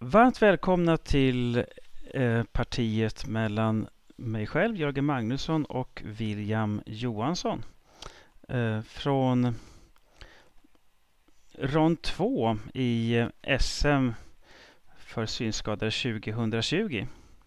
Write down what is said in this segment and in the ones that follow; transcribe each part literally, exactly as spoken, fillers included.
Varmt välkomna till eh, partiet mellan mig själv, Jörgen Magnusson, och William Johansson. Eh, från rond två i eh, S M för synskadade tjugohundratjugo.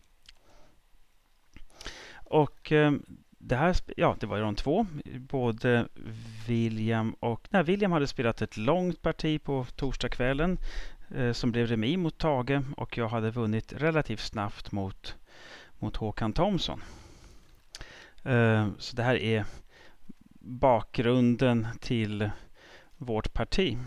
Och eh, det här, ja, det var i rond två. Både William och... Nej, William hade spelat ett långt parti på torsdagskvällen eh, som blev remis mot Tage, och jag hade vunnit relativt snabbt mot, mot Håkan Thomsson. Eh, så det här är bakgrunden till vårt parti.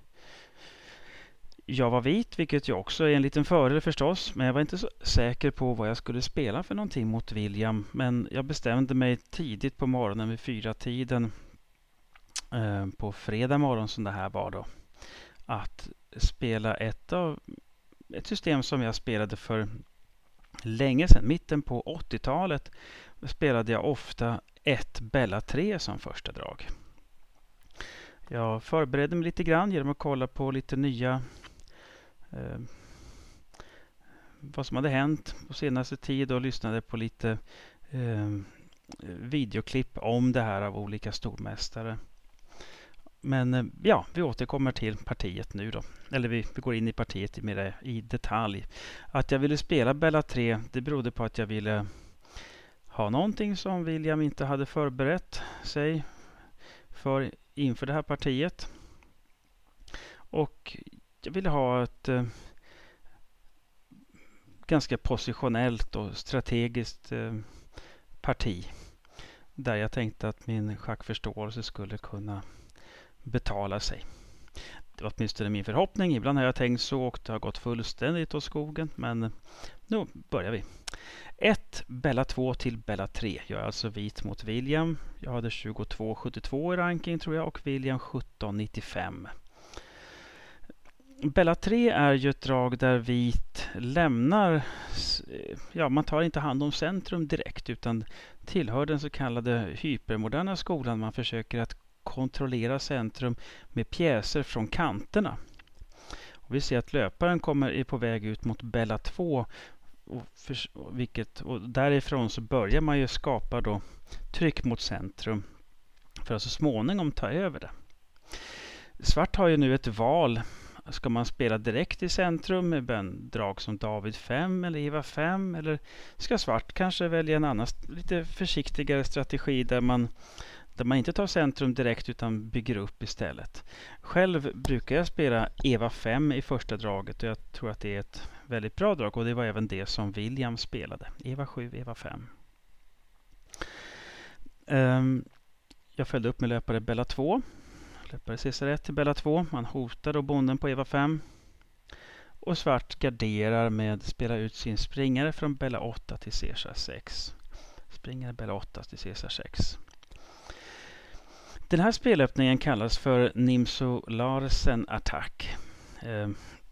Jag var vit, vilket jag också är en liten fördel förstås, men jag var inte så säker på vad jag skulle spela för någonting mot William. Men jag bestämde mig tidigt på morgonen vid fyra tiden eh, på fredag morgon som det här var då, att spela ett av ett system som jag spelade för länge sedan. Mitten på åttiotalet spelade jag ofta ett Bella tre som första drag. Jag förberedde mig lite grann genom att kolla på lite nya eh, vad som hade hänt på senaste tid och lyssnade på lite eh, videoklipp om det här av olika stormästare. Men eh, ja, vi återkommer till partiet nu då. Eller vi, vi går in i partiet mer i detalj. Att jag ville spela Bella tre, det berodde på att jag ville ha någonting som William inte hade förberett sig för inför det här partiet. Och jag ville ha ett eh, ganska positionellt och strategiskt eh, parti. Där jag tänkte att min schackförståelse skulle kunna betala sig. Det var åtminstone min förhoppning. Ibland har jag tänkt så och det har gått fullständigt åt skogen. Men nu börjar vi. ett Bella två till Bella tre. Jag är alltså vit mot William. Jag hade tjugotvå sjuttiotvå i ranking tror jag, och William sjutton nittiofem. Bella tre är ju ett drag där vit lämnar, ja, man tar inte hand om centrum direkt utan tillhör den så kallade hypermoderna skolan. Man försöker att kontrollera centrum med pjäser från kanterna. Och vi ser att löparen kommer är på väg ut mot Bella två, och, för, vilket, och därifrån så börjar man ju skapa då tryck mot centrum för att så småningom ta över det. Svart har ju nu ett val. Ska man spela direkt i centrum med en drag som David fem eller Eva fem, eller ska svart kanske välja en annan lite försiktigare strategi där man, där man inte tar centrum direkt utan bygger upp istället. Själv brukar jag spela Eva fem i första draget och jag tror att det är ett väldigt bra drag, och det var även det som William spelade. Eva sju, Eva fem. Um, jag följde upp med löpare Bella två. Löpare C ett till Bella två. Man hotar då bonden på Eva fem. Och svart garderar med spela ut sin springare från Bella åtta till C sex. Springare Bella åtta till C sex. Den här spelöppningen kallas för Nimzo Larsen Attack. Eh,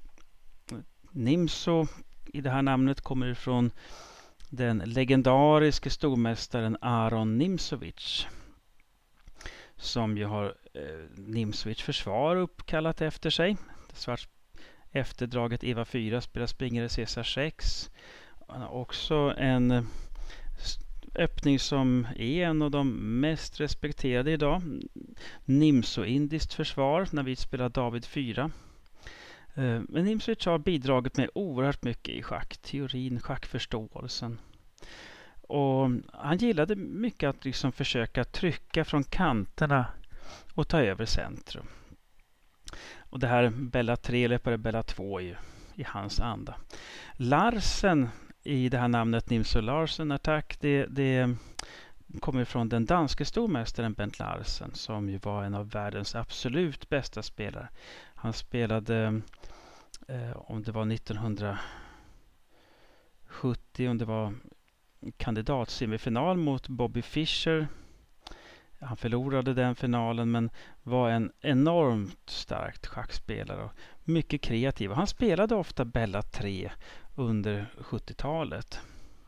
Nimzo i det här namnet kommer ifrån den legendariske stormästaren Aron Nimzowitsch, som ju har eh, Nimzowitsch försvar uppkallat efter sig. Svart efterdraget Eva fyra spelar springare C sex. Han har också en öppning som är en av de mest respekterade idag. Nimzo-indiskt försvar när vi spelar David fyra. Eh, men Nimzowitsch har bidragit med oerhört mycket i schackteorin, schackförståelsen. Och han gillade mycket att liksom försöka trycka från kanterna och ta över centrum. Och det här Bella tre eller Bella två är ju i hans anda. Larsen i det här namnet Nimzo Larsen Attack, det, det kommer från den danske stormästaren Bent Larsen, som ju var en av världens absolut bästa spelare. Han spelade eh, om det var nittonhundrasjuttio, om det var kandidatsemifinal mot Bobby Fischer. Han förlorade den finalen men var en enormt starkt schackspelare och mycket kreativ. Han spelade ofta Bella tre under sjuttiotalet.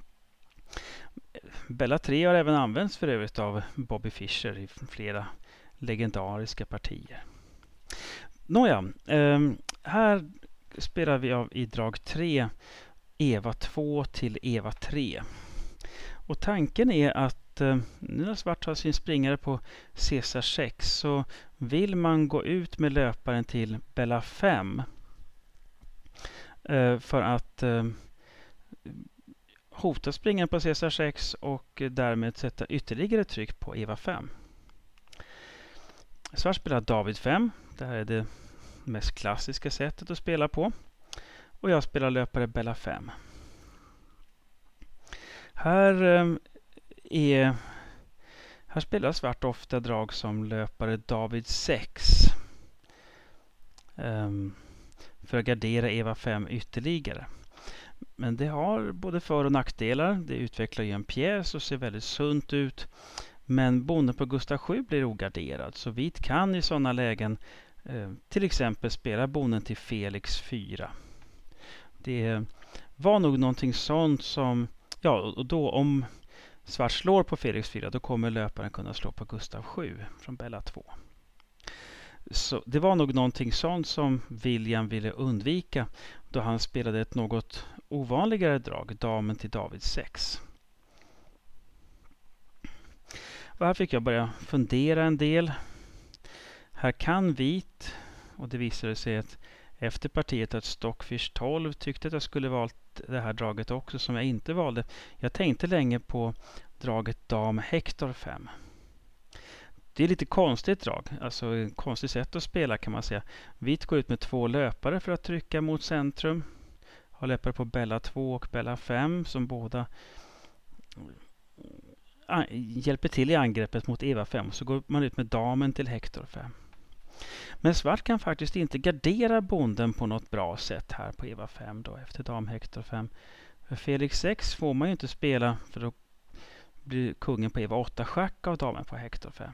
Bella tre har även använts för övrigt av Bobby Fischer i flera legendariska partier. Nåja, eh, här spelar vi av i drag tre Eva två till Eva tre. Och tanken är att eh, nu när svart har sin springare på Caesar sex så vill man gå ut med löparen till Bella fem eh, för att eh, hota springaren på Caesar sex och därmed sätta ytterligare tryck på Eva fem. Svart spelar David fem. Det här är det mest klassiska sättet att spela på. Och jag spelar löpare Bella fem. Här, är, här spelar svart ofta drag som löpare David sex. Um, för att gardera Eva fem ytterligare. Men det har både för- och nackdelar. Det utvecklar ju en pjäs och ser väldigt sunt ut. Men bonden på Gustav sju blir ogarderad. Så vit kan i sådana lägen eh, till exempel spela bonden till Felix fyra. Det var nog någonting sånt som... Ja, och då om svart slår på Felix fyra då kommer löparen kunna slå på Gustav sju från Bella två. Så det var nog någonting sånt som William ville undvika då han spelade ett något ovanligare drag, damen till David sex. Och här fick jag börja fundera en del. Här kan vit, och det visade sig att efter partiet att Stockfish tolv tyckte att jag skulle valt det här draget också som jag inte valde. Jag tänkte länge på draget dam Hector fem. Det är lite konstigt drag, alltså ett konstigt sätt att spela kan man säga. Vit går ut med två löpare för att trycka mot centrum. Har löpare på Bella två och Bella fem som båda hjälper till i angreppet mot Eva fem. Så går man ut med damen till Hector fem. Men svart kan faktiskt inte gardera bonden på något bra sätt här på Eva fem då efter dam Hector fem. För Felix sex får man ju inte spela för då blir kungen på Eva åtta schack av damen på Hector fem.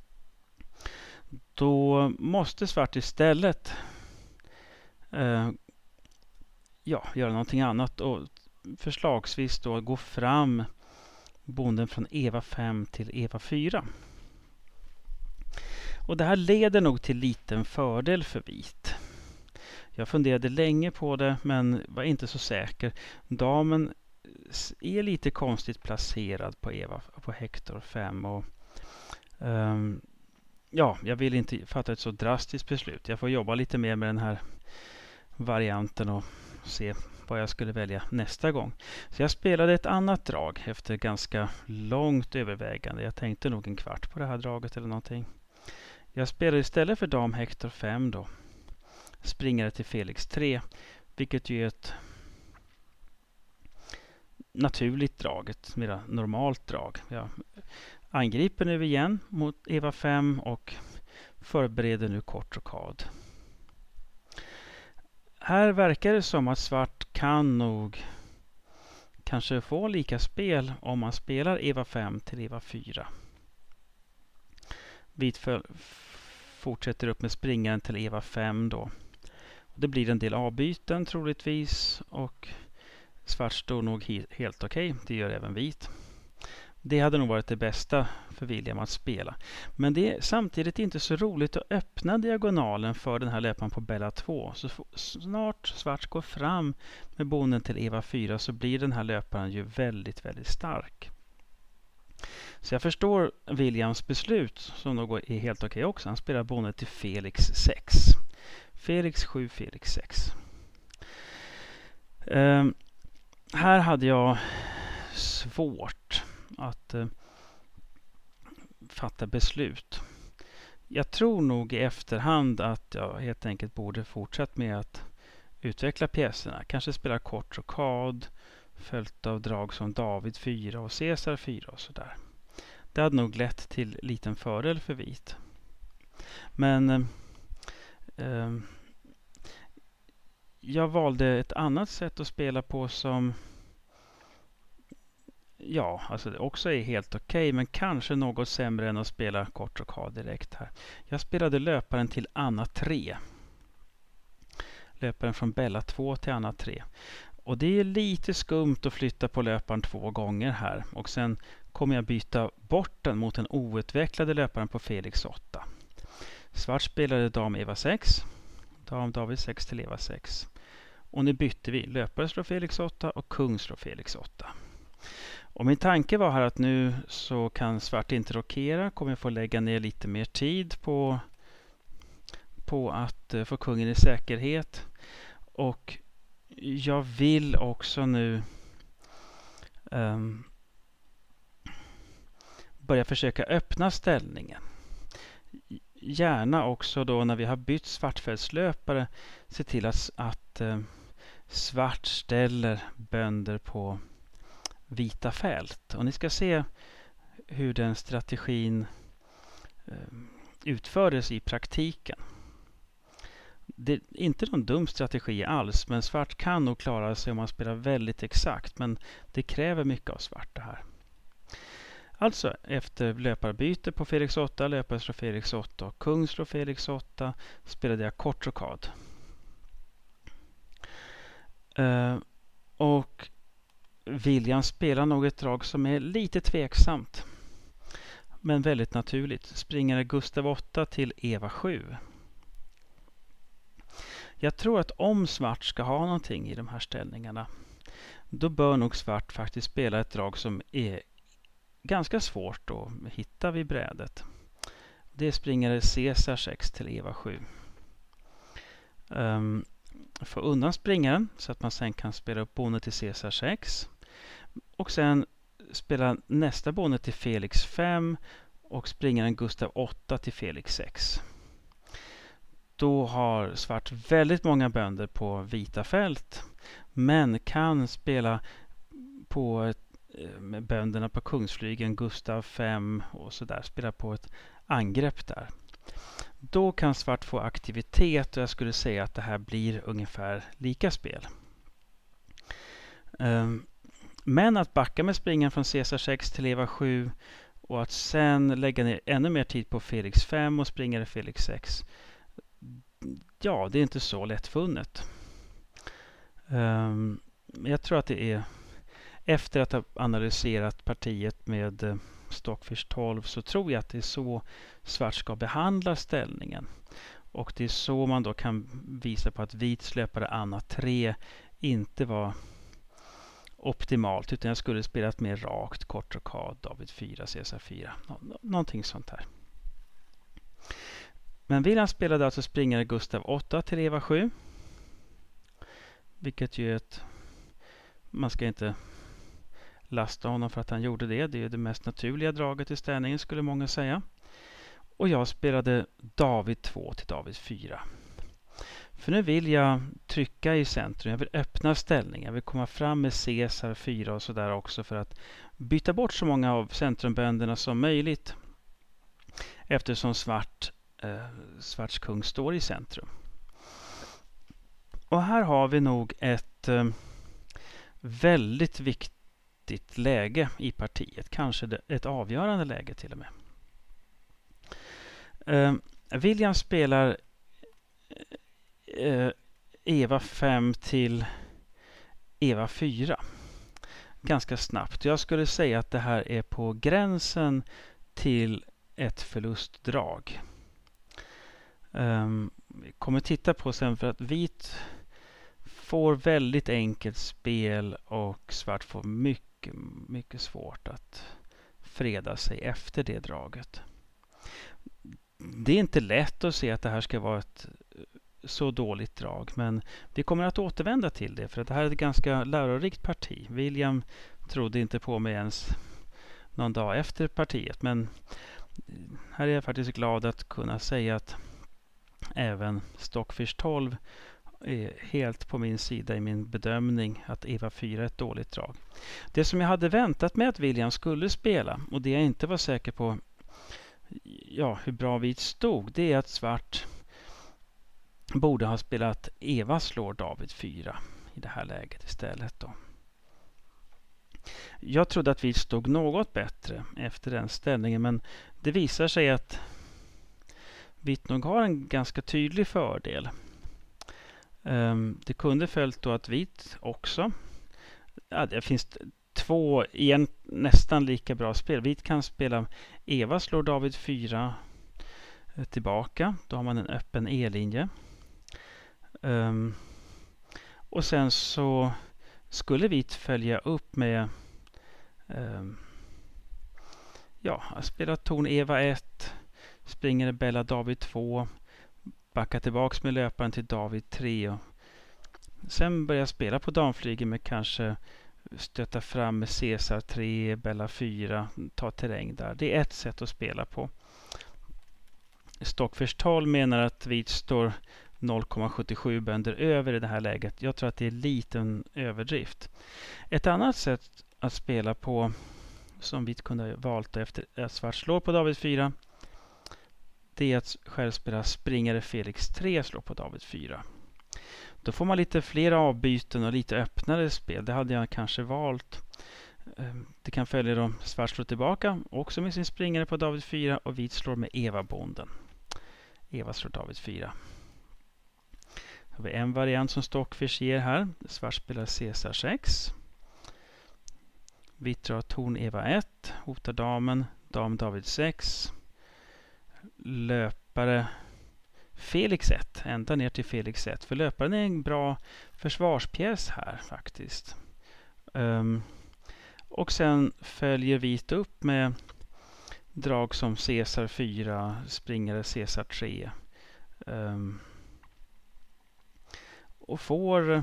Då måste svart istället eh, ja, göra någonting annat och förslagsvis då gå fram bonden från Eva fem till Eva fyra. Och det här leder nog till liten fördel för vit. Jag funderade länge på det men var inte så säker. Damen är lite konstigt placerad på Eva på Hector fem och um, ja, jag vill inte fatta ett så drastiskt beslut. Jag får jobba lite mer med den här varianten och se vad jag skulle välja nästa gång. Så jag spelade ett annat drag efter ganska långt övervägande. Jag tänkte nog en kvart på det här draget eller någonting. Jag spelade istället för dam Hector fem då springare till Felix tre, vilket ju är ett naturligt drag, ett mer normalt drag. Jag angriper nu igen mot Eva fem och förbereder nu kort rokad. Här verkar det som att svart kan nog kanske få lika spel om man spelar Eva fem till Eva fyra. Vit fortsätter upp med springaren till Eva fem då. Det blir en del avbyten troligtvis och svart står nog he- helt okej. Okay. Det gör även vit. Det hade nog varit det bästa för William att spela. Men det är samtidigt inte så roligt att öppna diagonalen för den här löparen på Bella två. Så snart svart går fram med bonden till Eva fyra så blir den här löparen ju väldigt, väldigt stark. Så jag förstår Williams beslut som nog är helt okej också. Han spelar bonden till Felix sex. Felix sju, Felix sex. Um, här hade jag svårt att uh, fatta beslut. Jag tror nog i efterhand att jag helt enkelt borde fortsätta med att utveckla pjäserna. Kanske spela kort rokad följt av drag som David fyra och Caesar fyra och sådär. Det hade nog lett till liten fördel för vit. Men uh, uh, jag valde ett annat sätt att spela på som ja, alltså det också är helt okej okay, men kanske något sämre än att spela kort rokad direkt här. Jag spelade löparen till Anna tre. Löparen från Bella två till Anna tre. Och det är lite skumt att flytta på löparen två gånger här. Och sen kommer jag byta bort den mot den outvecklade löparen på Felix åtta. Svart spelade dam Eva sex. Dam David sex till Eva sex. Och nu bytte vi. Löpare slår Felix åtta och kung slår Felix åtta. Och min tanke var här att nu så kan svart inte rokera. Kommer jag få lägga ner lite mer tid på, på att uh, få kungen i säkerhet. Och jag vill också nu um, börja försöka öppna ställningen. Gärna också då när vi har bytt svartfältslöpare se till att, att uh, svart ställer bönder på vita fält. Och ni ska se hur den strategin uh, utfördes i praktiken. Det är inte någon dum strategi alls, men svart kan nog klara sig om man spelar väldigt exakt, men det kräver mycket av svart det här. Alltså efter löparbyte på Felix åtta, löpare slår Felix åtta och kung slår Felix åtta, spelade jag kort rokad. Uh, och William spelar nog ett drag som är lite tveksamt, men väldigt naturligt. Springare Gustav åtta till Eva sju. Jag tror att om svart ska ha någonting i de här ställningarna, då bör nog svart faktiskt spela ett drag som är ganska svårt att hitta vid brädet. Det är springare Caesar sex till Eva sju. Um, få undan springaren så att man sen kan spela upp bonet till Caesar sex. Och sen spela nästa bonet till Felix fem och springaren Gustav åtta till Felix sex. Då har svart väldigt många bönder på vita fält, men kan spela på ett, med bönderna på kungsflygen Gustav fem och så där, spela på ett angrepp där. Då kan svart få aktivitet och jag skulle säga att det här blir ungefär lika spel. Um, men att backa med springen från Caesar sex till Eva sju och att sen lägga ner ännu mer tid på Felix fem och springa i Felix sex. Ja, det är inte så lättfunnet. Um, jag tror att det är efter att ha analyserat partiet med uh, Stockfish tolv så tror jag att det är så svart ska behandla ställningen. Och det är så man då kan visa på att vit släpare Anna tre inte var optimalt, utan jag skulle spelat mer rakt, kort rokad, David fyra, Caesar fyra. Nå- någonting sånt här. Men William spelade alltså springare Gustav åtta till Eva sju. Vilket ju är ett... Man ska inte lasta honom för att han gjorde det. Det är det mest naturliga draget i ställningen skulle många säga. Och jag spelade David två till David fyra. För nu vill jag trycka i centrum. Jag vill öppna ställningen. Jag vill komma fram med Caesar fyra och sådär också för att byta bort så många av centrumbönderna som möjligt. Eftersom svart, eh, svarts kung står i centrum. Och här har vi nog ett eh, väldigt viktigt läge i partiet. Kanske det, ett avgörande läge till och med. Eh, William spelar eh, Eva fem till Eva fyra. Ganska snabbt. Jag skulle säga att det här är på gränsen till ett förlustdrag. Um, vi kommer titta på sen för att vit får väldigt enkelt spel och svart får mycket, mycket svårt att freda sig efter det draget. Det är inte lätt att se att det här ska vara ett så dåligt drag, men vi kommer att återvända till det för att det här är ett ganska lärorikt parti. William trodde inte på mig ens någon dag efter partiet, men här är jag faktiskt glad att kunna säga att även Stockfish tolv är helt på min sida i min bedömning att Eva fyra är ett dåligt drag. Det som jag hade väntat mig att William skulle spela och det jag inte var säker på ja, hur bra vit stod, det är att svart borde ha spelat Eva slår David fyra i det här läget istället då. Jag trodde att vit stod något bättre efter den ställningen, men det visar sig att vit nog har en ganska tydlig fördel. Um, det kunde följt då att vit också. Ja, det finns två igen, nästan lika bra spel. Vit kan spela Eva slår David fyra eh, tillbaka. Då har man en öppen E-linje. Um, Och sen så skulle vi följa upp med eh, ja, spela torn Eva ett, springer Bella David två, backa tillbaks med löparen till David tre. Och sen börja spela på damflygen med kanske stöta fram med Caesar tre, Bella fyra, ta terräng där. Det är ett sätt att spela på. Stockfish tolv menar att vit står noll komma sjuttiosju bönder över i det här läget. Jag tror att det är en liten överdrift. Ett annat sätt att spela på som vit kunde ha valt efter att svart slår på David fyra, det är att själv spela springare Felix tre slår på David fyra. Då får man lite fler avbyten och lite öppnare spel. Det hade jag kanske valt. Det kan följa då svart slår tillbaka också med sin springare på David fyra och vit slår med Eva-bonden. Eva slår David fyra. Då har vi en variant som Stockfish ger här. Svart spelar Caesar sex. Vit drar torn Eva ett. Hotar damen. Dam David sex. Löpare Felix ett. Ända ner till Felix ett. För löparen är en bra försvarspjäs här faktiskt. Um, och sen följer vit upp med drag som Caesar fyra. Springare Caesar tre. Um, och får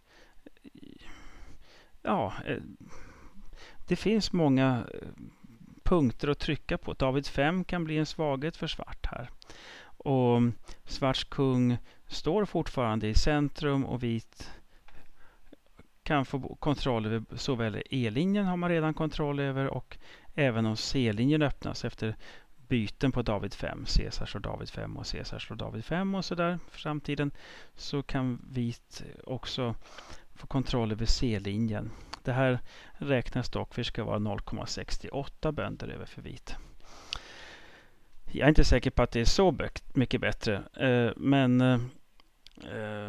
ja, det finns många punkter att trycka på. David fem kan bli en svaghet för svart här. Och svarts kung står fortfarande i centrum och vit kan få kontroll över såväl E-linjen har man redan kontroll över och även om C-linjen öppnas efter byten på David fem. Caesar slår David fem och Caesar slår David fem och sådär för framtiden så kan vit också få kontroll över C-linjen. Det här räknas dock för ska vara noll komma sextioåtta bönder över för vit. Jag är inte säker på att det är så mycket bättre. Eh, men eh,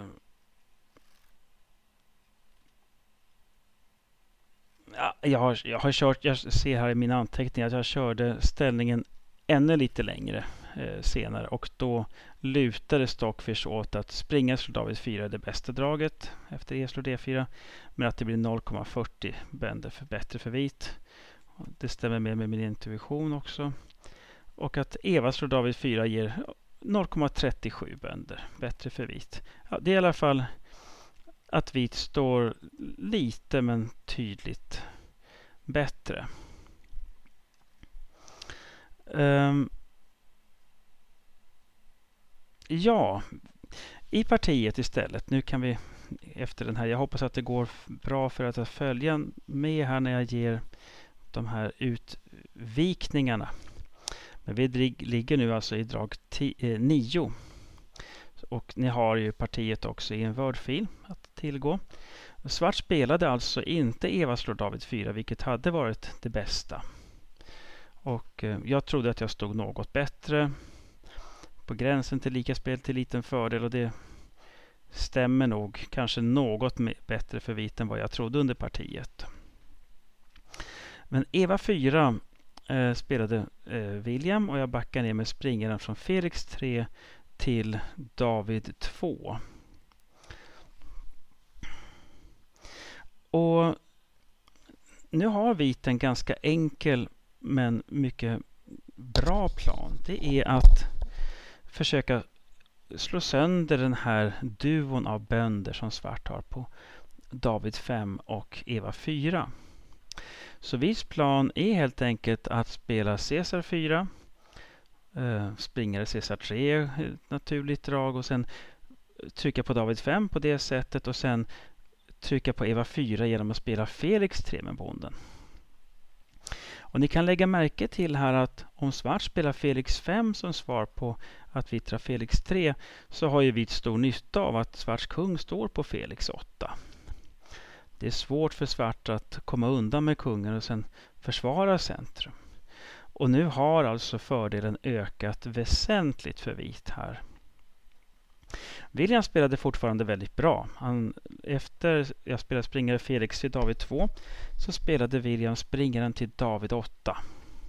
ja, jag, har, jag har kört, jag ser här i mina anteckningar att jag körde ställningen ännu lite längre eh, senare. Och då lutade Stockfish åt att springa slår David fyra är det bästa draget efter E slår D fyra. Men att det blir noll komma fyrtio bönder för bättre för vit. Det stämmer med, med min intuition också. Och att Eva slår David fyra ger noll komma trettiosju bönder. Bättre för vit. Ja, det är i alla fall att vit står lite men tydligt bättre. Um, ja, i partiet istället. Nu kan vi efter den här. Jag hoppas att det går bra för att följa med här när jag ger de här utvikningarna. Men vi ligger nu alltså i drag nio. Och ni har ju partiet också i en Word-fil att tillgå. Svart spelade alltså inte Eva slår David fyra, vilket hade varit det bästa. Och eh, jag trodde att jag stod något bättre. På gränsen till lika spel till liten fördel. Och det stämmer nog kanske något bättre för vit än vad jag trodde under partiet. Men Eva fyra eh, spelade eh, William och jag backar ner med springaren från Felix tre till David två. Och nu har vit en ganska enkel men mycket bra plan. Det är att försöka slå sönder den här duon av bönder som svart har på David fem och Eva fyra. Så vits plan är helt enkelt att spela Caesar fyra. Uh, springare Caesar tre, ett naturligt drag och sen trycka på David fem på det sättet och sen trycka på Eva fyra genom att spela Felix tre med bonden. Och ni kan lägga märke till här att om svart spelar Felix fem som svar på att vittra Felix tre så har ju vit stor nytta av att svarts kung står på Felix åtta. Det är svårt för svart att komma undan med kungen och sen försvara centrum. Och nu har alltså fördelen ökat väsentligt för vit här. William spelade fortfarande väldigt bra. Han, efter jag spelade springare Felix till David två så spelade William springaren till David åtta.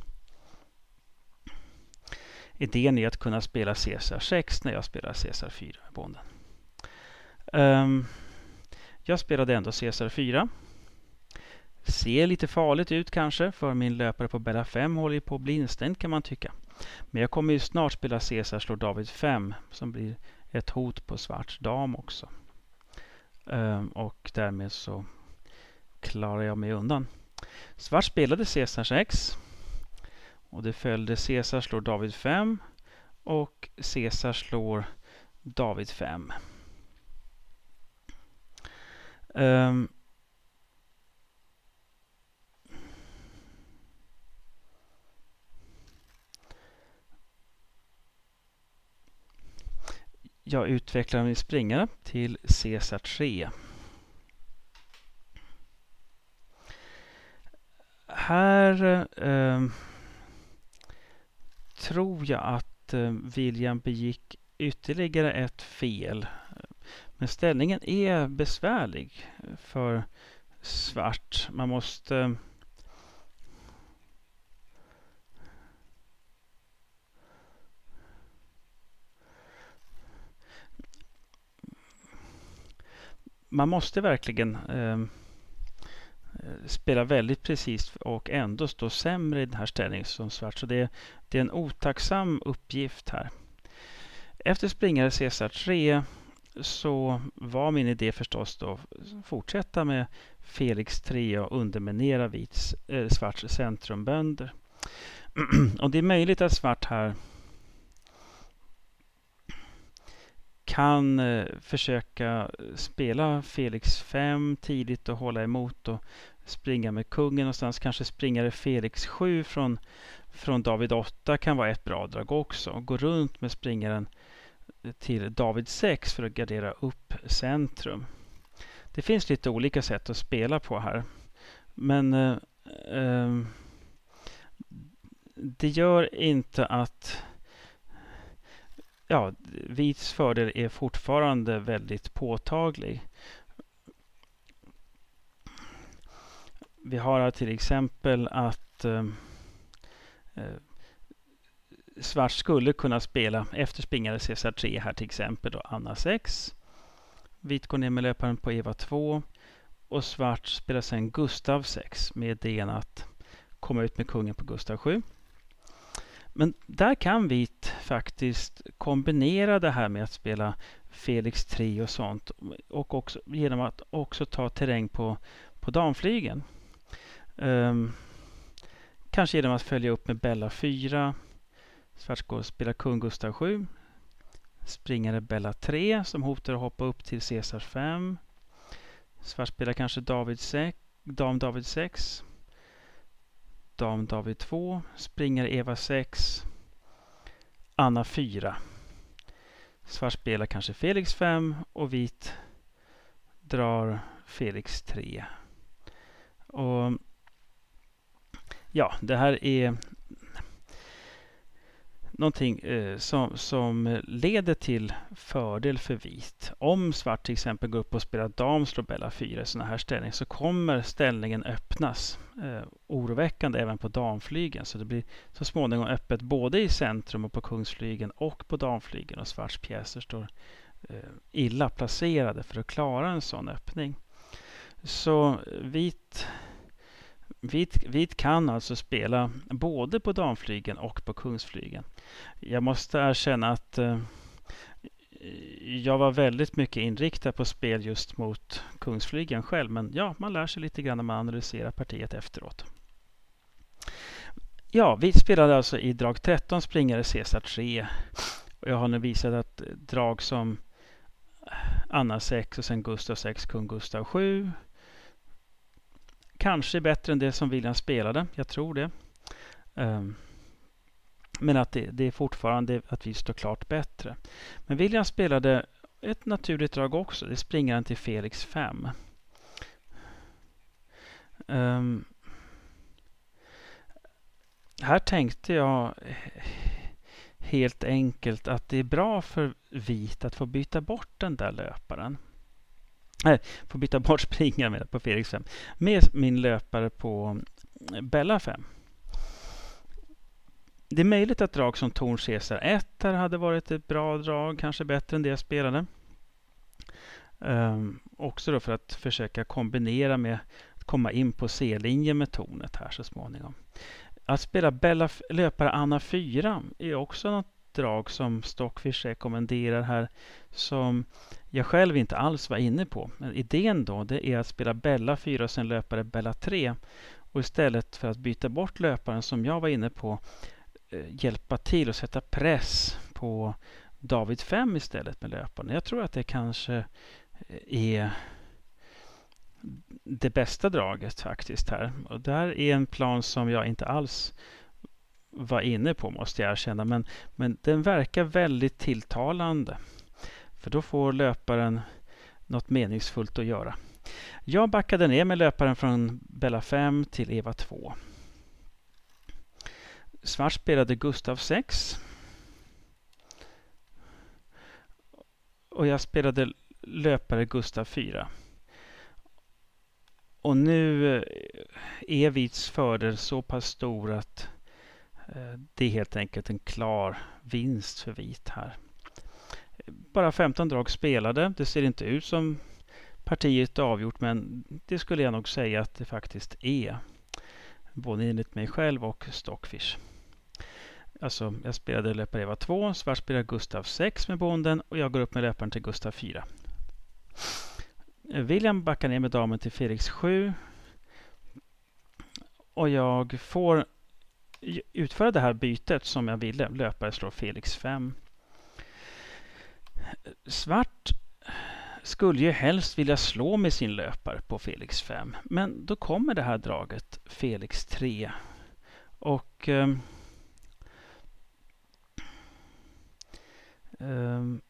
Idén är att kunna spela Caesar sex när jag spelar Caesar fyra med bonden. Um, Jag spelade ändå Caesar fyra. Ser lite farligt ut kanske, för min löpare på Bella fem håller ju på att bli instängd kan man tycka. Men jag kommer ju snart spela Caesar slår David fem, som blir ett hot på svarts dam också. Um, och därmed så klarar jag mig undan. Svart spelade Caesar sex. Och det följde Caesar slår David fem. Och Caesar slår David fem. Um, jag utvecklar min springare till Caesar tre. Här eh, tror jag att eh, William begick ytterligare ett fel. Men ställningen är besvärlig för svart. Man måste... Man måste verkligen eh, spela väldigt precis och ändå stå sämre i den här ställningen som svart. Så det, det är en otacksam uppgift här. Efter springare Caesar tre så var min idé förstås då fortsätta med Felix tre och underminera vits, äh, svarts centrumbönder. Och det är möjligt att svart här kan eh, försöka spela Felix fem tidigt och hålla emot och springa med kungen någonstans. Kanske springare Felix sju från, från David åtta kan vara ett bra drag också. Och gå runt med springaren till David sex för att gardera upp centrum. Det finns lite olika sätt att spela på här. Men eh, eh, det gör inte att ja, vits fördel är fortfarande väldigt påtaglig. Vi har här till exempel att eh, svart skulle kunna spela efter springare Caesar tre här till exempel då Anna sex. Vit går ner med löparen på Eva två och svart spelar sen Gustav sex med idén att komma ut med kungen på Gustav sju. Men där kan vit faktiskt kombinera det här med att spela Felix tre och sånt och också genom att också ta terräng på, på damflygen. Um, kanske genom att följa upp med Bella fyra. Svart går och spelar kung Gustav sju. Springare Bella tre som hotar att hoppa upp till Caesar fem. Svart spelar kanske David sex, dam David sex. Dam David två. Springare Eva sex. Anna fyra. Svart spelar kanske Felix fem och vit drar Felix tre. Och ja, det här är någonting eh, som, som leder till fördel för vit. Om svart till exempel går upp och spelar dam slår Bella fyra i sådana här ställningar så kommer ställningen öppnas eh, oroväckande även på damflygen. Så det blir så småningom öppet både i centrum och på kungsflygen och på damflygen. Och svarts pjäser står eh, illa placerade för att klara en sån öppning. Så vit... Vit, vit kan alltså spela både på damflygen och på kungsflygen. Jag måste erkänna att eh, jag var väldigt mycket inriktad på spel just mot kungsflygen själv. Men ja, man lär sig lite grann när man analyserar partiet efteråt. Ja, vit spelade alltså i drag tretton springare Caesar tre. Och jag har nu visat att drag som Anna sex och sen Gustav sex, kung Gustav sju. Kanske bättre än det som William spelade. Jag tror det. Um, men att det, det är fortfarande att vi står klart bättre. Men William spelade ett naturligt drag också. Det springer han till Felix fem. Um, här tänkte jag helt enkelt att det är bra för vit att få byta bort den där löparen. Nej, får byta bort springa med på Felix fem med min löpare på Bella fem. Det är möjligt att drag som torn Caesar ett här hade varit ett bra drag, kanske bättre än det jag spelade. Um, också då för att försöka kombinera med att komma in på C-linjen med tornet här så småningom. Att spela Bella löpare Anna fyra är också något drag som Stockfish rekommenderar här, som jag själv inte alls var inne på. Men idén då, det är att spela Bella fyra och sen löpare Bella tre, och istället för att byta bort löparen som jag var inne på, hjälpa till och sätta press på David fem istället med löparen. Jag tror att det kanske är det bästa draget faktiskt här. Och där är en plan som jag inte alls var inne på, måste jag erkänna. Men, men den verkar väldigt tilltalande. För då får löparen något meningsfullt att göra. Jag backade ner med löparen från Bella fem till Eva två. Svart spelade Gustav sex. Och jag spelade löpare Gustav fyra. Och nu är vits fördel så pass stor att det är helt enkelt en klar vinst för vit här. Bara femton drag spelade. Det ser inte ut som partiet avgjort, men det skulle jag nog säga att det faktiskt är. Både enligt mig själv och Stockfish. Alltså, jag spelade löpare Eva två, svart spelar Gustav sex med bonden och jag går upp med löparen till Gustav fyra. William backar ner med damen till Felix sju. Och jag får utföra det här bytet som jag ville. Löpare slår Felix fem. Svart skulle ju helst vilja slå med sin löpare på Felix fem. Men då kommer det här draget Felix tre. Och um, um,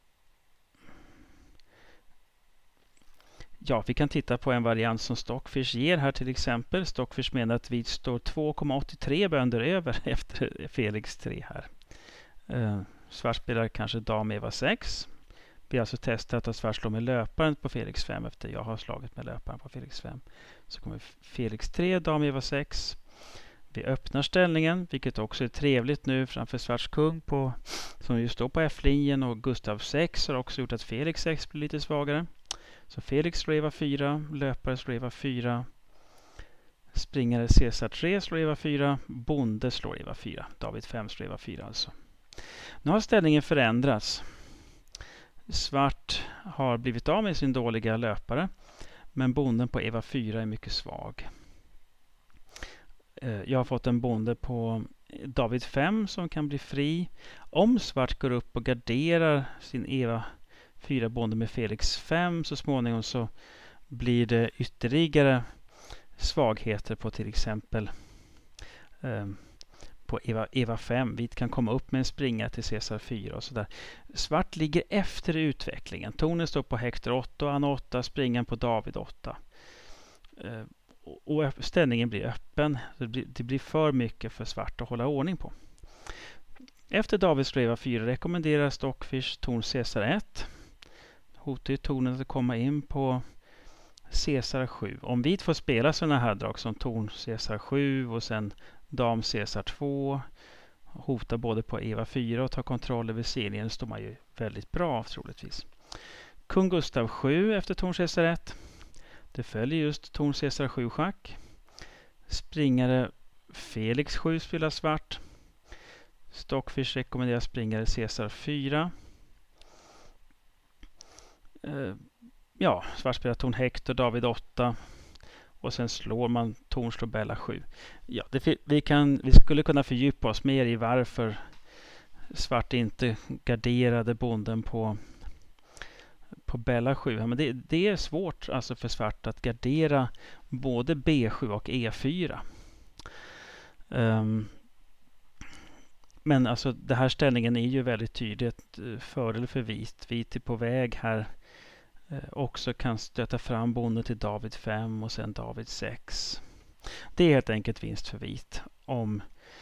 ja, vi kan titta på en variant som Stockfish ger här till exempel. Stockfish menar att vi står två komma åttiotre bönder över efter Felix tre här. Uh, svart spelar kanske dam Eva sex. Vi har alltså testat att svart slår med löparen på Felix fem efter jag har slagit med löparen på Felix fem. Så kommer Felix tre, dam Eva sex. Vi öppnar ställningen, vilket också är trevligt nu framför svarts kung på, som ju står på F-linjen, och Gustav sex har också gjort att Felix sex blir lite svagare. Så Felix slår Eva fyra, löpare slår Eva fyra, springare Caesar tre slår Eva fyra, bonde slår Eva fyra, David fem slår Eva fyra alltså. Nu har ställningen förändrats. Svart har blivit av med sin dåliga löpare, men bonden på Eva fyra är mycket svag. Jag har fått en bonde på David fem som kan bli fri. Om svart går upp och garderar sin Eva fyra bonde med Felix fem så småningom, så blir det ytterligare svagheter på till exempel eh, på Eva, Eva fem. Vit kan komma upp med en springa till Caesar fyra och sådär. Svart ligger efter i utvecklingen. Tornen står på Hector åtta och Anna åtta, springan på David åtta. Eh, och ställningen blir öppen. Det blir, det blir för mycket för svart att hålla ordning på. Efter David slår Eva fyra rekommenderar Stockfish torn Caesar ett. Hotar ju tornen att komma in på Caesar sju. Om vit får spela sådana här drag som torn Caesar sju och sen dam Caesar två, hotar både på Eva fyra och tar kontroll över serien, står man ju väldigt bra troligtvis. Kung Gustav sju efter torn Caesar ett. Det följer just torn Caesar sju schack. Springare Felix sju spelar svart. Stockfish rekommenderar springare Caesar fyra. Uh, ja, svart spelar torn Hector, David åtta. Och sen slår man torn slår Bella sju. Ja, det, vi, kan, vi skulle kunna fördjupa oss mer i varför svart inte garderade bonden på, på Bella sju. Men det, det är svårt alltså för svart att gardera både B sju och E fyra. Um, men alltså den här ställningen är ju väldigt tydligt fördel för vit. Vit är på väg här. Eh, också kan stöta fram bonden till David fem och sen David sex. Det är helt enkelt vinst för vit om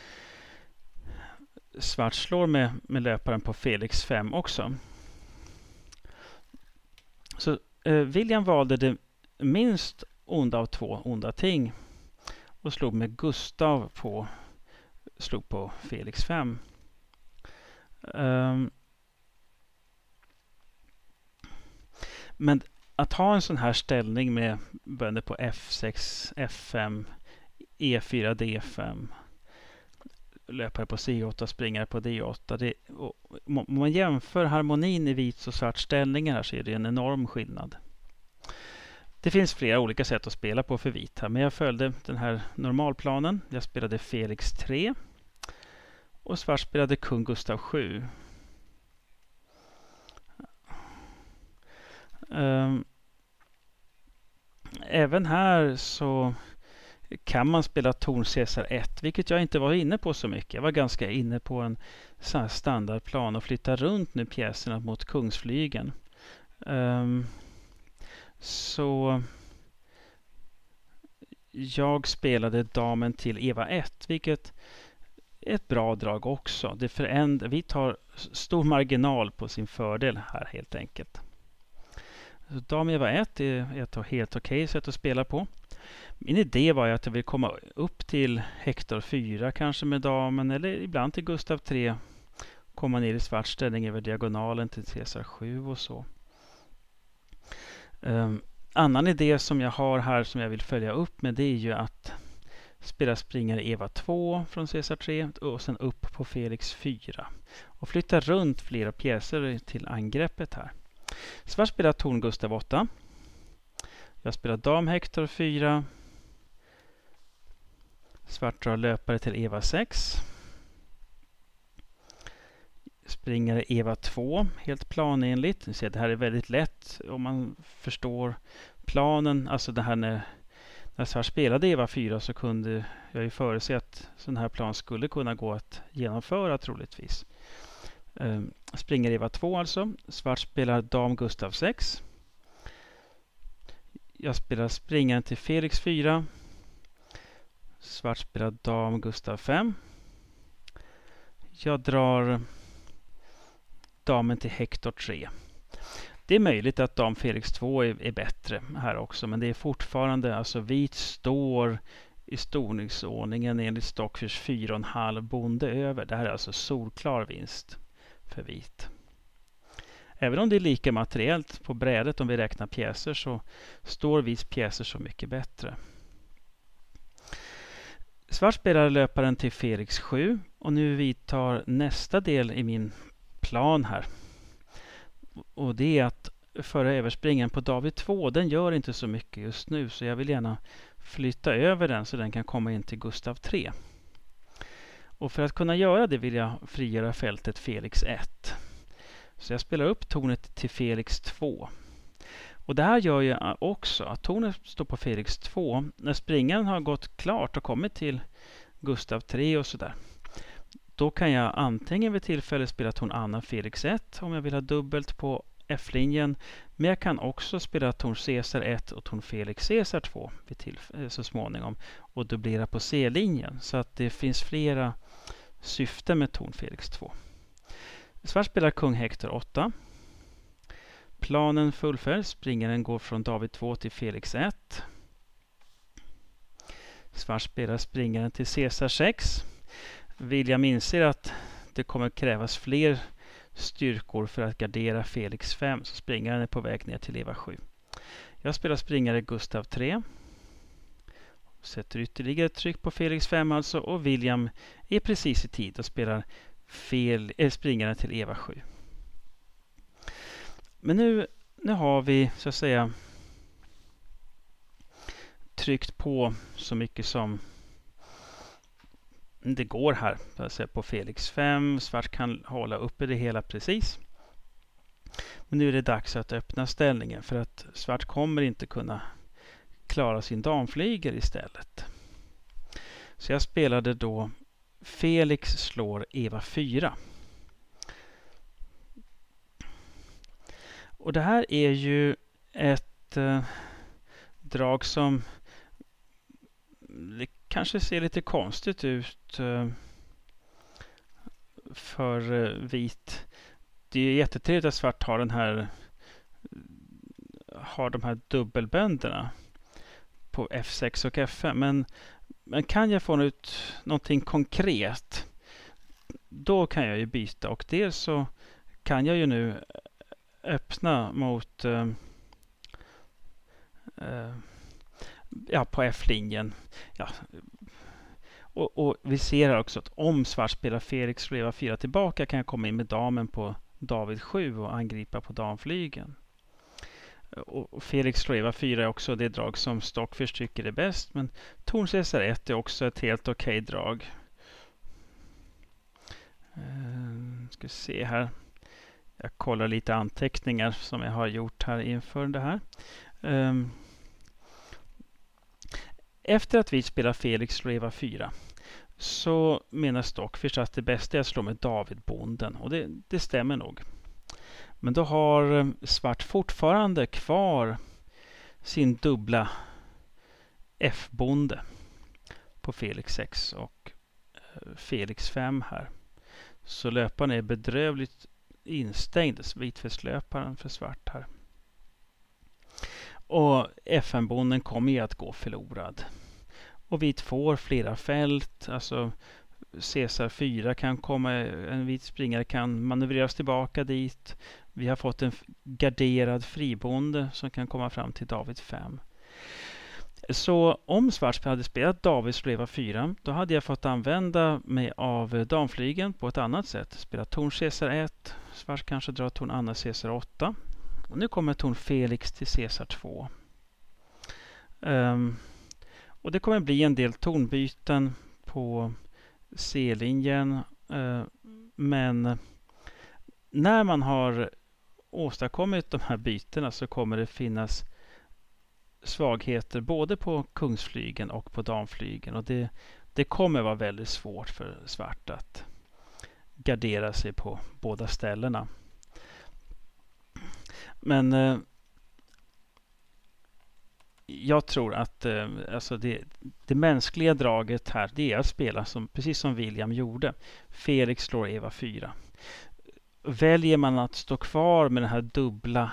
svart slår med, med löparen på Felix fem också. Så eh, William valde det minst onda av två onda ting och slog med Gustav på slog på Felix fem. Um, men att ha en sån här ställning med bönder på F sex, F fem, E fyra, D fem, löpare på C åtta, springare på D åtta. Det, om man jämför harmonin i vit och svart ställningar här så är det en enorm skillnad. Det finns flera olika sätt att spela på för vit här, men jag följde den här normalplanen. Jag spelade Felix tre och svart spelade kung Gustav sju. Um, även här så kan man spela torn Caesar ett, vilket jag inte var inne på så mycket. Jag var ganska inne på en sån här standardplan och flytta runt nu pjäserna mot kungsflygen. Um, så jag spelade damen till Eva ett, vilket är ett bra drag också. Det förändrar, vi tar stor marginal på sin fördel här helt enkelt. Så dam Eva ett är ett helt okej sätt att spela på. Min idé var ju att jag vill komma upp till Hector fyra kanske med damen, eller ibland till Gustav tre. Komma ner i svart ställning över diagonalen till Caesar sju och så. Um, annan idé som jag har här som jag vill följa upp med, det är ju att spela springare Eva två från Caesar tre och sen upp på Felix fyra. Och flytta runt flera pjäser till angreppet här. Svart spelar torn Gustav åtta. Jag spelar dam Hector fyra. Svart drar löpare till Eva sex. Springare Eva två, helt planenligt. Ni ser, det här är väldigt lätt om man förstår planen. Alltså det här när, när svart spelade Eva fyra så kunde jag ju förutse att sån här plan skulle kunna gå att genomföra troligtvis. Um, springer Eva två alltså. Svart spelar dam Gustav sex. Jag spelar springaren till Felix fyra. Svart spelar dam Gustav fem. Jag drar damen till Hector tre. Det är möjligt att dam Felix två är, är bättre här också, men det är fortfarande, alltså vit står i storningsordningen enligt Stockfish fyra komma fem bonde över. Det här är alltså solklar vinst för vit. Även om det är lika materiellt på brädet om vi räknar pjäser, så står vits pjäser så mycket bättre. Svart spelar löparen till Felix sju och nu vidtar nästa del i min plan här. Och det är att föra överspringen på David två. Den gör inte så mycket just nu, så jag vill gärna flytta över den så den kan komma in till Gustav tre. Och för att kunna göra det vill jag frigöra fältet Felix ett. Så jag spelar upp tornet till Felix två. Och det här gör ju också att tornet står på Felix två. När springaren har gått klart och kommit till Gustav tre och sådär. Då kan jag antingen vid tillfälle spela torn Anna Felix ett om jag vill ha dubbelt på F-linjen. Men jag kan också spela torn Caesar ett och torn Felix Caesar två vid tillfälle, så småningom. Och dubblera på C-linjen. Så att det finns flera syften med torn Felix två. Svart spelar kung Hector åtta. Planen fullföljs. Springaren går från David två till Felix ett. Svart spelar springaren till Caesar sex. William inser att det kommer krävas fler styrkor för att gardera Felix fem. Så springaren är på väg ner till Eva sju. Jag spelar springare Gustav tre. Sätter ytterligare tryck på Felix fem alltså. Och William är precis i tid och spelar fel, äh, springaren till Eva sju. Men nu, nu har vi så att säga tryckt på så mycket som det går här. Alltså på Felix fem. Svart kan hålla uppe det hela precis. Men nu är det dags att öppna ställningen. För att svart kommer inte kunna klara sin damflyger istället. Så jag spelade då Felix slår Eva fyra. Och det här är ju ett eh, drag som det kanske ser lite konstigt ut eh, för eh, vit. Det är jättetrevligt att svart har den här har de här dubbelbönderna på F sex och F fem. Men, men kan jag få ut någonting konkret, då kan jag ju byta. Och dels så kan jag ju nu öppna mot eh, eh, ja, på F-linjen. Ja. Och, och vi ser här också att om svart spelar Felix slår Eva fyra tillbaka kan jag komma in med damen på David sju och angripa på damflygen. Och Felix slår Eva fyra är också det drag som Stockfish tycker är bäst. Men torn C S R ett är också ett helt okej drag. Uh, ska se här. Jag kollar lite anteckningar som jag har gjort här inför det här. Um, efter att vi spelar Felix slår Eva fyra så menar Stockfish att det bästa är att slå med David bonden. Och det, det stämmer nog. Men då har svart fortfarande kvar sin dubbla F-bonde på Felix sex och Felix fem här. Så löparen är bedrövligt instängd, vitfästlöparen för svart här. Och F M-bonden kommer ju att gå förlorad. Och vit får flera fält, alltså Caesar fyra kan komma, en vit springare kan manövreras tillbaka dit. Vi har fått en garderad fribonde som kan komma fram till David fem. Så om svart hade spelat David slår Eva fyra, då hade jag fått använda mig av damflygen på ett annat sätt. Spela torn Caesar ett, svart kanske drar torn Anna Caesar åtta. Och nu kommer torn Felix till Caesar två. Um, och det kommer bli en del tornbyten på C-linjen. Uh, men när man har åstadkommit de här bytena så kommer det finnas svagheter både på kungsflygen och på damflygen. Och det, det kommer vara väldigt svårt för svart att gardera sig på båda ställena. Men eh, jag tror att eh, alltså det, det mänskliga draget här det är att spela som, precis som William gjorde. Felix slår Eva fyra. Väljer man att stå kvar med den här dubbla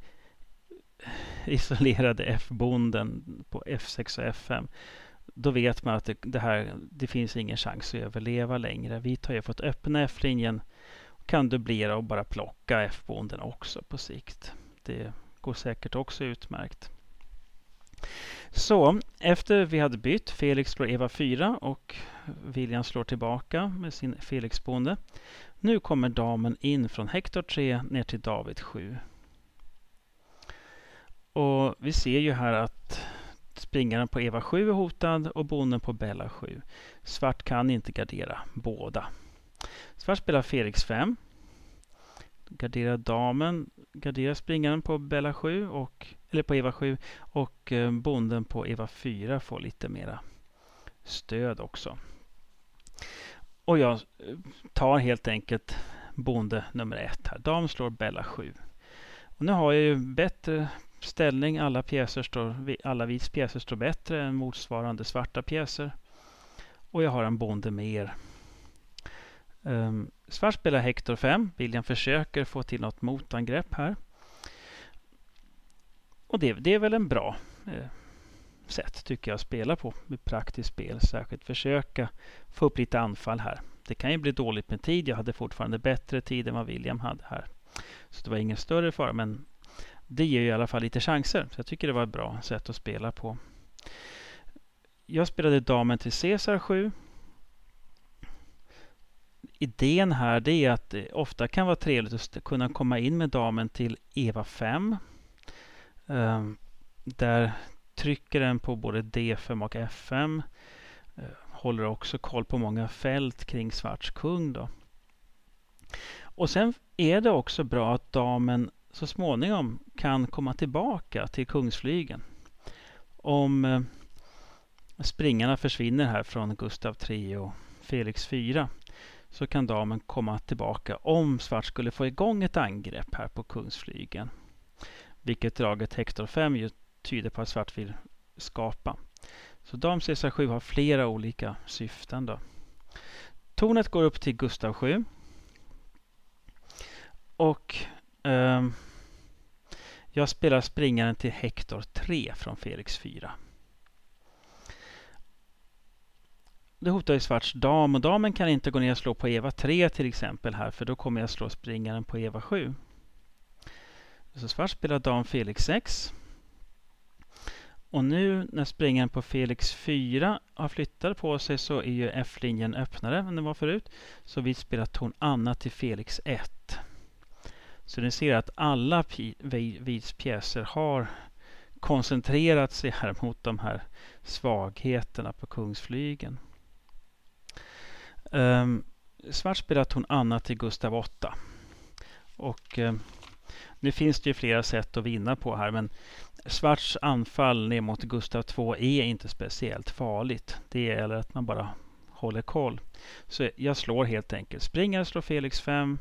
isolerade F-bonden på F sex och F fem, då vet man att det, det här det finns ingen chans att överleva längre. Vi har ju fått öppna F-linjen och kan dubblera och bara plocka F-bonden också på sikt. Det går säkert också utmärkt. Så efter vi hade bytt, Felix slår Eva fyra och William slår tillbaka med sin Felix-bonde. Nu kommer damen in från Hector tre ner till David sju. Och vi ser ju här att springaren på Eva sju är hotad och bonden på Bella sju. Svart kan inte gardera båda. Svart spelar Felix fem. Garderar damen, garderar springaren på Bella sju och, eller på Eva sju och eh, bonden på Eva fyra får lite mera stöd också. Och jag tar helt enkelt bonde nummer ett här. Dam slår Bella sju. Och nu har jag ju bättre ställning. Alla pjäser står, alla vits pjäser står bättre än motsvarande svarta pjäser. Och jag har en bonde mer. Um, svart spelar Hector fem. William försöker få till något motangrepp här. Och det, det är väl en bra eh, sätt tycker jag att spela på med praktiskt spel. Särskilt försöka få upp lite anfall här. Det kan ju bli dåligt med tid. Jag hade fortfarande bättre tid än vad William hade här. Så det var ingen större fara, men det ger ju i alla fall lite chanser. Så jag tycker det var ett bra sätt att spela på. Jag spelade damen till Caesar sju. Idén här det är att det ofta kan vara trevligt att kunna komma in med damen till Eva fem. Um, där trycker den på både D fem och F fem. Uh, håller också koll på många fält kring svarts kung då. Och sen är det också bra att damen så småningom kan komma tillbaka till kungsflygen. Om uh, springarna försvinner här från Gustav tre och Felix fyra så kan damen komma tillbaka om svart skulle få igång ett angrepp här på kungsflygen. Vilket draget Hector fem ju tyder på att svart vill skapa. Så dam Caesar sju har flera olika syften då. Tornet går upp till Gustav sju. Och eh, jag spelar springaren till Hector tre från Felix fyra. Det hotar ju svarts dam och damen kan inte gå ner och slå på Eva tre till exempel här, för då kommer jag slå springaren på Eva sju. Så svart spelar dam Felix sex. Och nu när springaren på Felix fyra har flyttat på sig så är ju F-linjen öppnare än den var förut. Så vi spelar torn Anna till Felix ett. Så ni ser att alla Vids pjäser har koncentrerat sig här mot de här svagheterna på kungsflygen. Um, svart spelar torn Anna till Gustav åtta. Och um, nu finns det ju flera sätt att vinna på här, men svarts anfall ner mot Gustav två är inte speciellt farligt. Det gäller att man bara håller koll. Så jag slår helt enkelt. Springare slår Felix fem.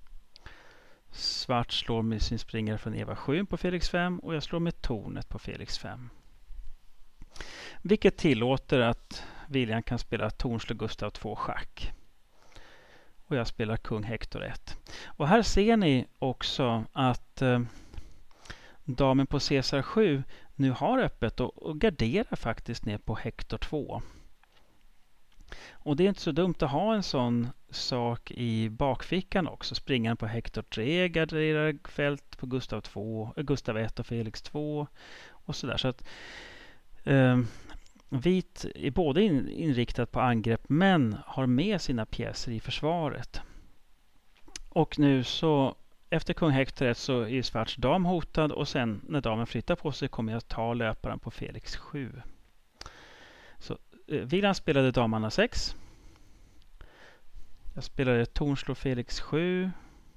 Svart slår med sin springare från Eva sju på Felix fem och jag slår med tornet på Felix fem. Vilket tillåter att William kan spela torn slår Gustav två schack. Och jag spelar kung Hector ett. Och här ser ni också att eh, damen på Caesar sju nu har öppet och, och garderar faktiskt ner på Hector två. Och det är inte så dumt att ha en sån sak i bakfickan också. Springaren på Hector tre garderar fält på Gustav två, Gustav ett och Felix två och sådär. Så att eh, vit är både in, inriktat på angrepp men har med sina pjäser i försvaret. Och nu så efter kung Hector ett så är svarts dam hotad och sen när damen flyttar på sig kommer jag ta löparen på Felix sju. Så eh, William spelade damarna sex. Jag spelade torn slår Felix sju.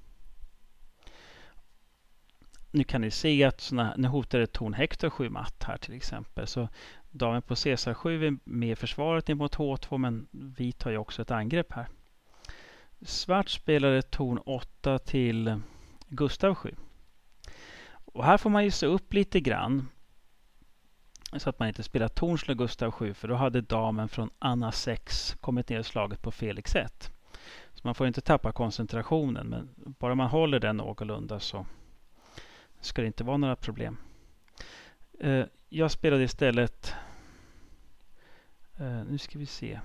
Nu kan ni se att såna, nu hotade torn Hector sju matt här till exempel. Så damen på Caesar sju är med i försvaret mot H två men vi tar ju också ett angrepp här. Svart spelade torn åtta till Gustav sju. Och här får man ju se upp lite grann så att man inte spelar torn slår Gustav sju för då hade damen från Anna sex kommit ner i slaget på Felix ett. Så man får inte tappa koncentrationen men bara man håller den någorlunda så ska det inte vara några problem. Uh, jag spelade istället uh, nu ska vi se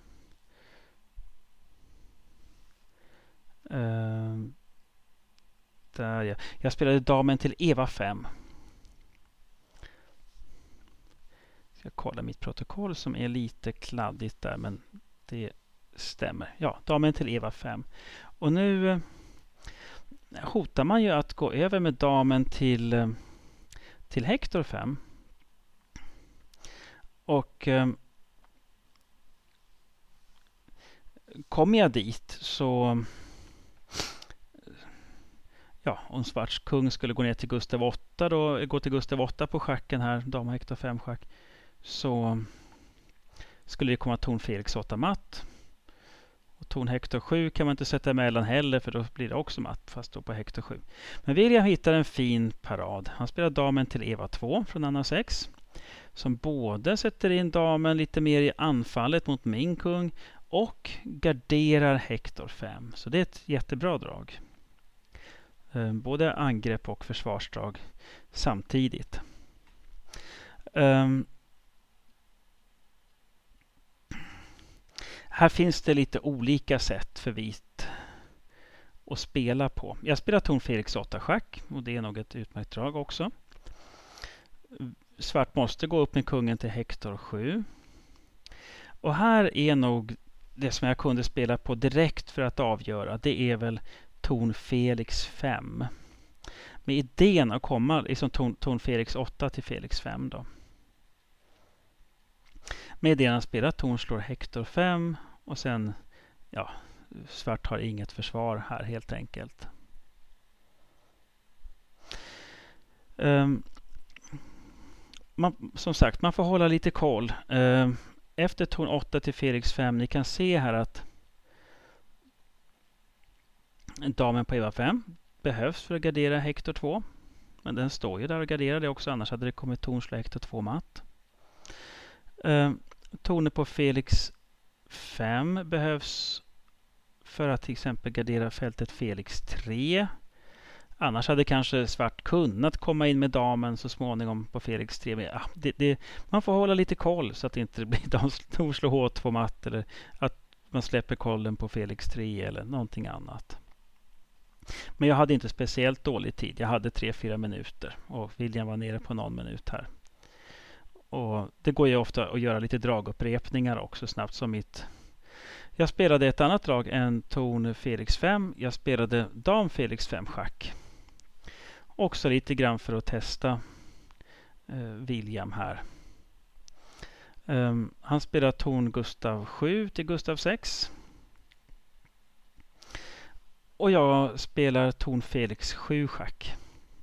uh, där ja. Jag spelade damen till Eva fem. Jag kollar mitt protokoll som är lite kladdigt där men det stämmer. Ja, damen till Eva fem. Och nu uh, hotar man ju att gå över med damen till uh, till Hector fem. Och eh, kommer jag dit så ja, om svarts kung skulle gå ner till Gustav åtta då, gå till Gustav åtta på schacken här, dam Hector fem schack, så skulle det komma torn Felix åtta matt. Och torn Hector sju kan man inte sätta emellan heller för då blir det också matt fast då på Hector sju. Men William hittar en fin parad. Han spelar damen till Eva två från Anna sex. Som både sätter in damen lite mer i anfallet mot min kung och garderar Hector fem. Så det är ett jättebra drag. Både angrepp och försvarsdrag samtidigt. Um, här finns det lite olika sätt för vit att spela på. Jag spelar torn Felix åtta schack och det är nog ett utmärkt drag också. Svart måste gå upp med kungen till Hector sju. Och här är nog det som jag kunde spela på direkt för att avgöra. Det är väl torn Felix fem. Med idén att komma liksom torn, torn Felix åtta till Felix fem då. Med idén att spela torn slår Hector fem och sen ja, svart har inget försvar här helt enkelt. Um, man, som sagt, man får hålla lite koll. Um, efter torn åtta till Felix fem, ni kan se här att damen på Eva fem behövs för att gardera Hector två. Men den står ju där och garderar det också, annars hade det kommit torn slå Hector två matt. Um, tornet på Felix fem behövs för att till exempel gardera fältet Felix tre. Annars hade kanske svart kunnat komma in med damen så småningom på Felix tre. Men, ja, det, det, man får hålla lite koll så att det inte blir torn slå H två matt eller att man släpper kollen på Felix tre eller någonting annat. Men jag hade inte speciellt dålig tid. Jag hade tre fyra minuter och William var nere på någon minut här. Och det går ju ofta att göra lite dragupprepningar också snabbt som mitt. Jag spelade ett annat drag än ton Felix fem. Jag spelade dam Felix fem schack. Också lite grann för att testa eh, William här. Um, han spelar ton Gustav sju till Gustav sex. Och jag spelar ton Felix sju schack.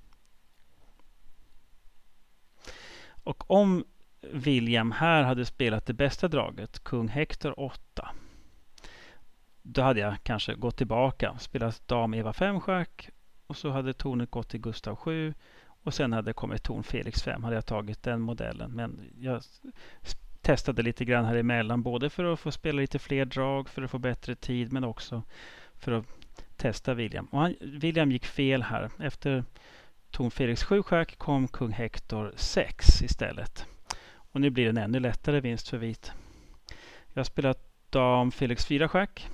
Och om William här hade spelat det bästa draget, kung Hector åtta, då hade jag kanske gått tillbaka, spelat dam Eva fem schack och så hade tornet gått till Gustav sju och sen hade kommit ton Felix fem, hade jag tagit den modellen. Men jag testade lite grann här emellan, både för att få spela lite fler drag, för att få bättre tid, men också för att testa William. Och han, William gick fel här. Efter ton Felix sju schack kom kung Hector sex istället. Och nu blir det en ännu lättare vinst för vit. Jag har spelat dam Felix fyra schack.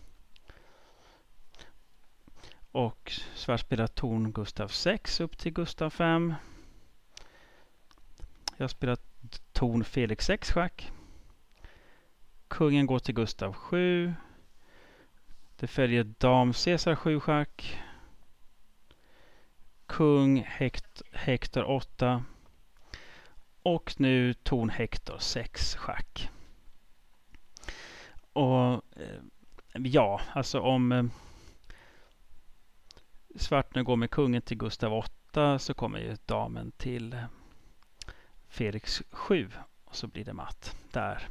Och svart spelar ton Gustav sex upp till Gustav fem. Jag har spelat ton Felix sex schack. Kungen går till Gustav sju. Det följer dam Caesar sju schack. Kung Hect- Hector åtta. Och nu ton Hector sex schack. Och eh, ja, alltså om eh, svart nu går med kungen till Gustav åtta så kommer ju damen till eh, Felix sju. Och så blir det matt där.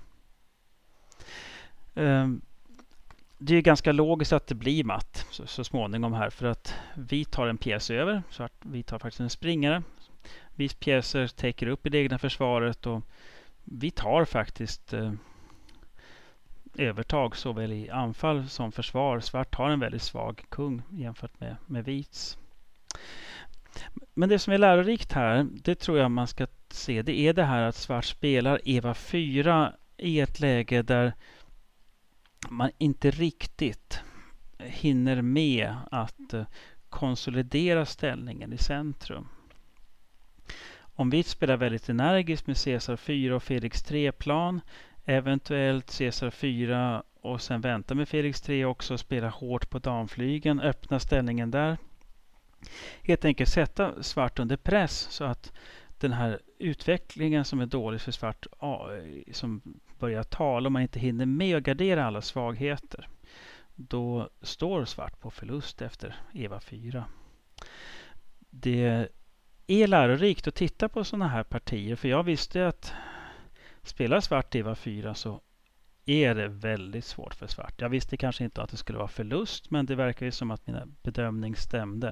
Eh, det är ganska logiskt att det blir matt så, så småningom här. För att vi tar en pjäs över. Svart, vi tar faktiskt en springare. Vi pjäser täcker upp i det egna försvaret. Och vi tar faktiskt eh, övertag såväl i anfall som försvar. Svart har en väldigt svag kung jämfört med, med vits. Men det som är lärorikt här, det tror jag man ska se, det är det här att svart spelar Eva fyra i ett läge där man inte riktigt hinner med att konsolidera ställningen i centrum. Om vi spelar väldigt energiskt med Caesar fyra och Felix tre plan, eventuellt Caesar fyra och sen vänta med Felix tre också och spela hårt på damflygen, öppna ställningen där. Helt enkelt sätta svart under press så att den här utvecklingen som är dålig för svart som börjar tala och man inte hinner med att gardera alla svagheter. Då står svart på förlust efter Eva fyra. Det är lärorikt att titta på sådana här partier, för jag visste att spelar svart Eva fyra så är det väldigt svårt för svart. Jag visste kanske inte att det skulle vara förlust, men det verkar ju som att mina bedömning stämde.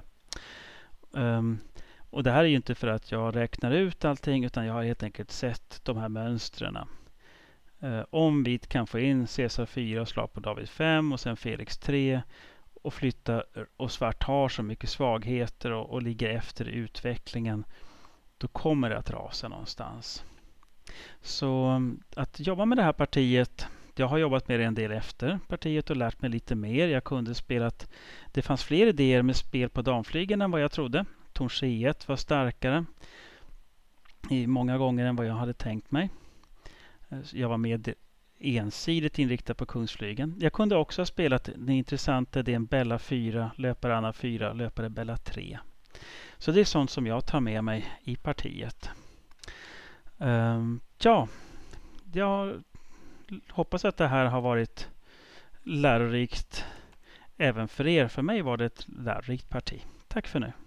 Um, och det här är ju inte för att jag räknar ut allting, utan jag har helt enkelt sett de här mönstren. Uh, om vit kan få in Caesar fyra och slag på David fem och sen Felix tre och flytta, och svart har så mycket svagheter och, och ligger efter i utvecklingen, då kommer det att rasa någonstans. Så att jobba med det här partiet, jag har jobbat med det en del efter partiet och lärt mig lite mer. Jag kunde spela att det fanns fler idéer med spel på damflygen än vad jag trodde. Torn C ett var starkare i många gånger än vad jag hade tänkt mig. Jag var med ensidigt inriktad på kungsflygen. Jag kunde också ha spelat det intressanta, det är en Bella fyra, löpare Anna fyra, löpare Bella tre. Så det är sånt som jag tar med mig i partiet. Um, ja, jag hoppas att det här har varit lärorikt även för er. För mig var det ett lärorikt parti. Tack för nu.